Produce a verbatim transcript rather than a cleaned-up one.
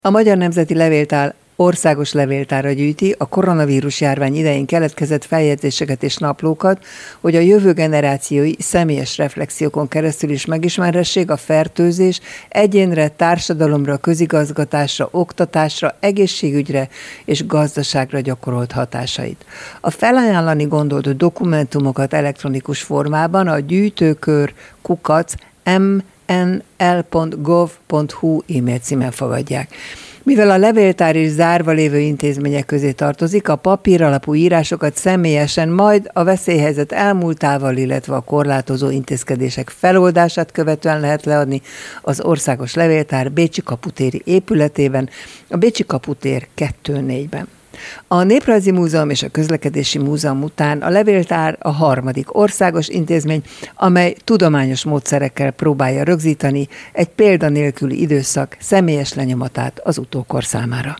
A Magyar Nemzeti Levéltár országos levéltára gyűjti a koronavírus járvány idején keletkezett feljegyzéseket és naplókat, hogy a jövő generációi személyes reflexiókon keresztül is megismerhessék a fertőzés egyénre, társadalomra, közigazgatásra, oktatásra, egészségügyre és gazdaságra gyakorolt hatásait. A felajánlani gondolt dokumentumokat elektronikus formában a gyűjtőkör kukac m n l pont gov pont hu e-mail címen fogadják. Mivel a levéltár is zárva lévő intézmények közé tartozik, a papír alapú írásokat személyesen, majd a veszélyhelyzet elmúltával, illetve a korlátozó intézkedések feloldását követően lehet leadni az Országos Levéltár Bécsi kaputéri épületében, a Bécsi kaputér kettő négyben. A Néprajzi Múzeum és a Közlekedési Múzeum után a levéltár a harmadik országos intézmény, amely tudományos módszerekkel próbálja rögzíteni egy példanélküli időszak személyes lenyomatát az utókor számára.